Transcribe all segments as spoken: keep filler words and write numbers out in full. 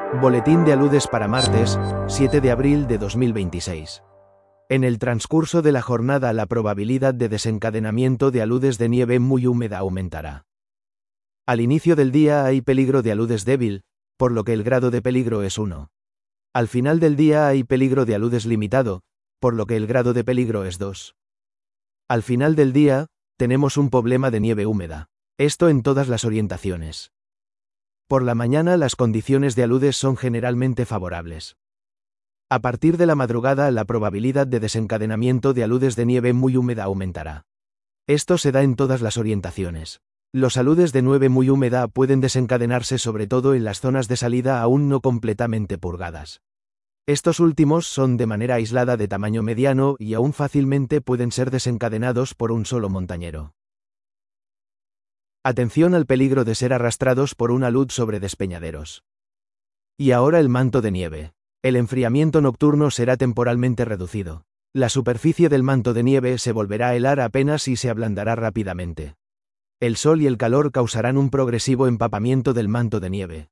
Boletín de aludes para martes, siete de abril de dos mil veintiséis. En el transcurso de la jornada la probabilidad de desencadenamiento de aludes de nieve muy húmeda aumentará. Al inicio del día hay peligro de aludes débil, por lo que el grado de peligro es uno. Al final del día hay peligro de aludes limitado, por lo que el grado de peligro es dos. Al final del día, tenemos un problema de nieve húmeda. Esto en todas las orientaciones. Por la mañana las condiciones de aludes son generalmente favorables. A partir de la madrugada la probabilidad de desencadenamiento de aludes de nieve muy húmeda aumentará. Esto se da en todas las orientaciones. Los aludes de nieve muy húmeda pueden desencadenarse sobre todo en las zonas de salida aún no completamente purgadas. Estos últimos son de manera aislada de tamaño mediano y aún fácilmente pueden ser desencadenados por un solo montañero. Atención al peligro de ser arrastrados por un alud sobre despeñaderos. Y ahora el manto de nieve. El enfriamiento nocturno será temporalmente reducido. La superficie del manto de nieve se volverá a helar apenas y se ablandará rápidamente. El sol y el calor causarán un progresivo empapamiento del manto de nieve.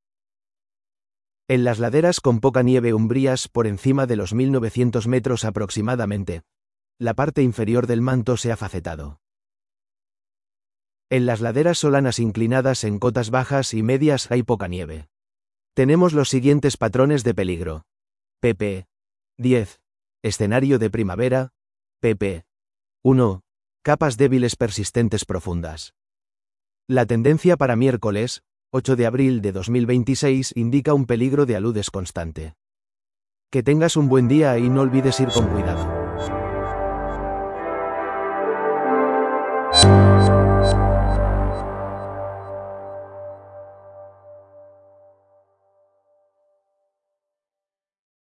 En las laderas con poca nieve umbrías por encima de los mil novecientos metros aproximadamente, la parte inferior del manto se ha facetado. En las laderas solanas inclinadas en cotas bajas y medias hay poca nieve. Tenemos los siguientes patrones de peligro. pp. diez. Escenario de primavera. pp. uno. Capas débiles persistentes profundas. La tendencia para miércoles, ocho de abril de dos mil veintiséis, indica un peligro de aludes constante. Que tengas un buen día y no olvides ir con cuidado.